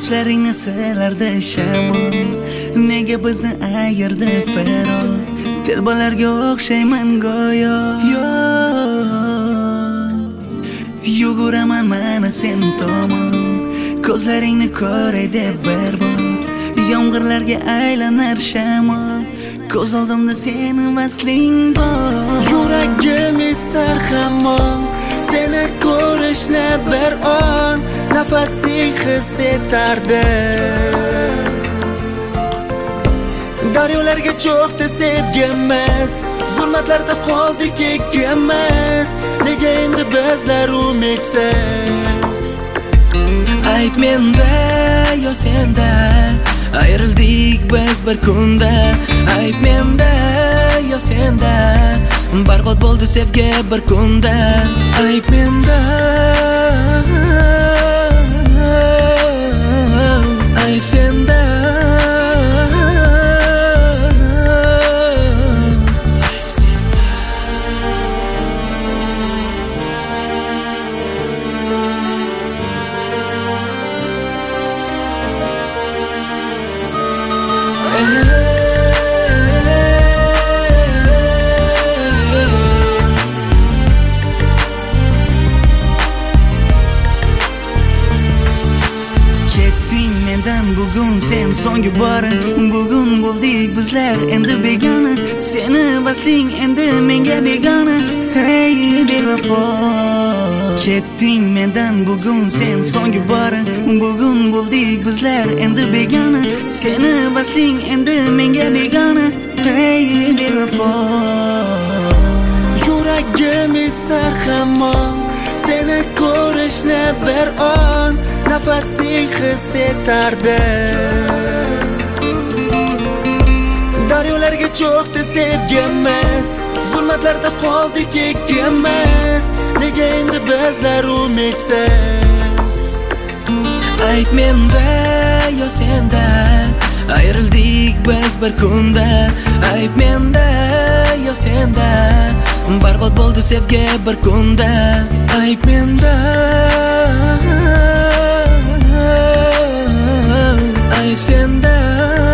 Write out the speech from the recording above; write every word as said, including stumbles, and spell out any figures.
sochlaringni silardi shamol, nega bizni ayirdi faro? Telbalarga o'xshayman go'yo. Yuguraman mana sen tomon, ko'zlaringni ko'ray deb barbod. Yomg'irlarga aylanar shamol, ko'z oldimda seni vasling bor. Yuragim istar hamon seni ko'rishni bir on, nafasing his etardi. Daryolarga cho'kdi sevgimiz, zulmatlarda qoldik ikkimiz. Nega endi bizlar umidsiz? Ayb menda yo senda, ayrildik biz bir kunda. Ayb menda yo senda, barbod bo'ldi sevgi bir kunda. Ayb menda, ayb senda. Bugun sen so'nggi bora, bugun bo'ldik bizlar endi begona. Seni vasling endi menga begona. Hey bevafo, ketding mendan bugun sen so'nggi bora, bugun bo'ldik bizlar endi begona. Seni vasling endi menga begona. Hey bevafo, yuragim istar hamon seni ko'rishni bir on, nafasing his etardi. Daryolarga cho'kdi sevgimiz, zulmatlarda qoldik ikkimiz. Nega endi bizlar umidsiz? Ayb menda yo senda, ayrildik biz bir kunda. Ayb menda yo senda, barbod bo'ldi sevgi bir kunda. Ayb menda, ayb senda.